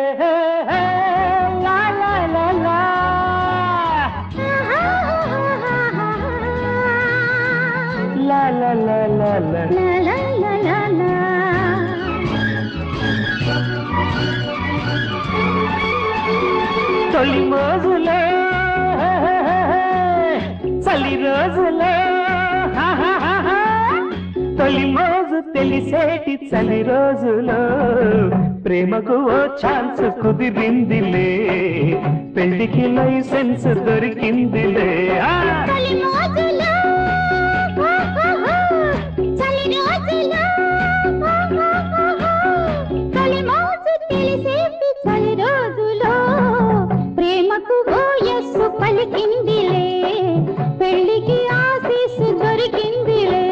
లా లా లా లా లా లా లా లా లా తొలి మోజులో చలి రోజులో తొలి మోజు తెలిసేటి చలి రోజులో ప్రేమకు ఓ ఛాన్స్ కుదిరిందిలే పెళ్లికి లైసెన్స్ దొరికిందిలే పలికిందిలే పెళ్లికి ఆశీస్సు దొరికిందిలే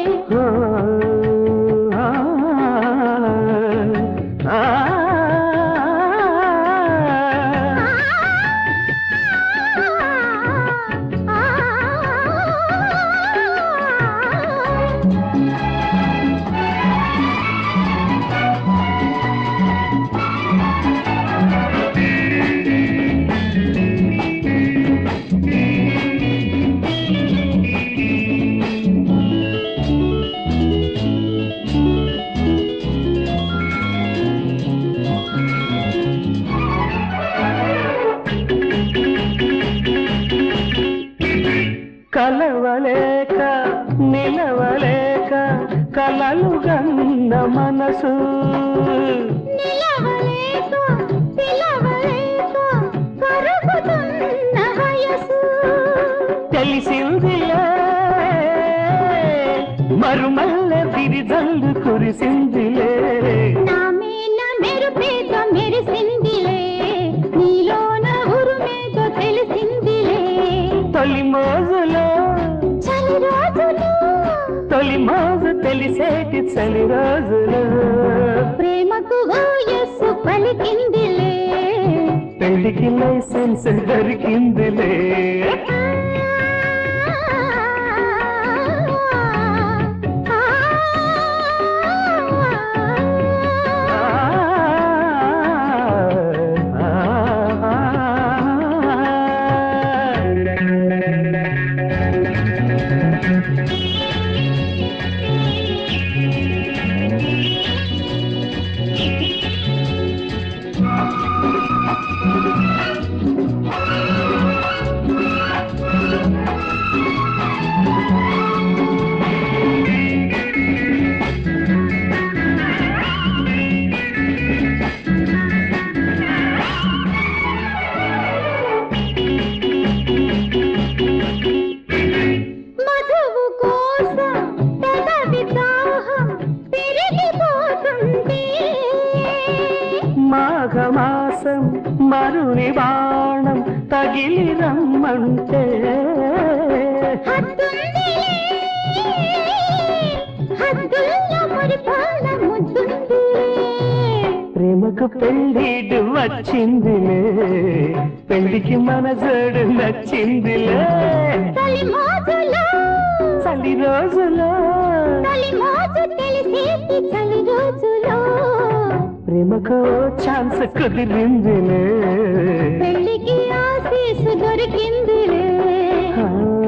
కలవలేక నిలవలేక కలలు గన్న మనసు నిలవలేక పిలవలేక కరుగుతున్న వయసు తెలిసిందిలే మరుమల్లె విరిజల్లు కురిసిందిలే నామేన మెరుపేదో మెరిసిందిలే నీలోన ఉరుమేదో తెలిసిందిలే తొలి మోజులో చలి రోజులు తొలి మోజు తెలిసేటి చలి రోజులు ప్రేమకు వయస్సు పలికిందిలే పెళ్లికి లైసెన్స్ దొరికిందిలే మాఘమాసం మరుని బాణం తగిలి రమ్మంటే ప్రేమకు పెళ్ళిడు వచ్చిందిలే పెళ్లికి మన జోడు నచ్చిందిలే చలి రోజులో ప్రేమకు ఛాన్స్ కుదిరిందిలే పెళ్లికి ఆశీస్సు దొరికిందిలే